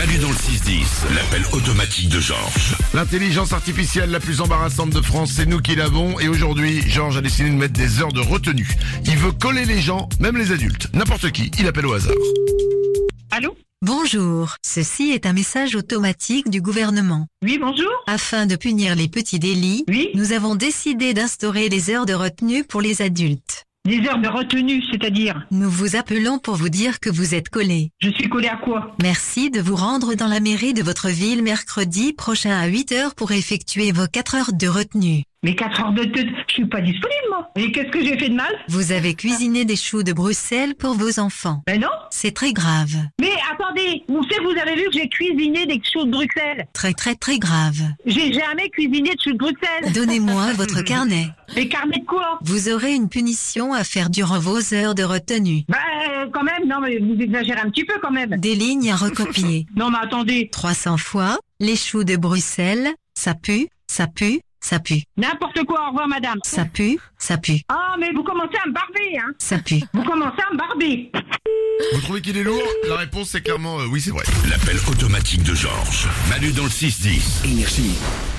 Manu dans le 6-10, l'appel automatique de Georges. L'intelligence artificielle la plus embarrassante de France, c'est nous qui l'avons. Et aujourd'hui, Georges a décidé de mettre des heures de retenue. Il veut coller les gens, même les adultes. N'importe qui, il appelle au hasard. Allô? Bonjour, ceci est un message automatique du gouvernement. Oui, bonjour? Afin de punir les petits délits, Oui? nous avons décidé d'instaurer les heures de retenue pour les adultes. Des heures de retenue, c'est-à-dire? Nous vous appelons pour vous dire que vous êtes collé. Je suis collé à quoi? Merci de vous rendre dans la mairie de votre ville mercredi prochain à 8h pour effectuer vos 4 heures de retenue. Mais 4 heures de tête, je suis pas disponible, moi. Et qu'est-ce que j'ai fait de mal? Vous avez cuisiné des choux de Bruxelles pour vos enfants. Ben non. C'est très grave. Mais attendez, où c'est que vous avez vu que j'ai cuisiné des choux de Bruxelles? Très très très grave. J'ai jamais cuisiné de choux de Bruxelles. Donnez-moi votre carnet. Mais carnet de quoi? Vous aurez une punition à faire durant vos heures de retenue. Quand même, non mais vous exagérez un petit peu quand même. Des lignes à recopier. Non mais attendez, 300 fois, les choux de Bruxelles, ça pue, ça pue, ça pue. n'importe quoi, au revoir madame. Ça pue, ça pue, Ah mais vous commencez à me barber, hein. ça pue. Vous commencez à me barber. Vous trouvez qu'il est lourd? La réponse c'est clairement oui, c'est vrai. L'appel automatique de Georges. Manu dans le 6-10. Énergie.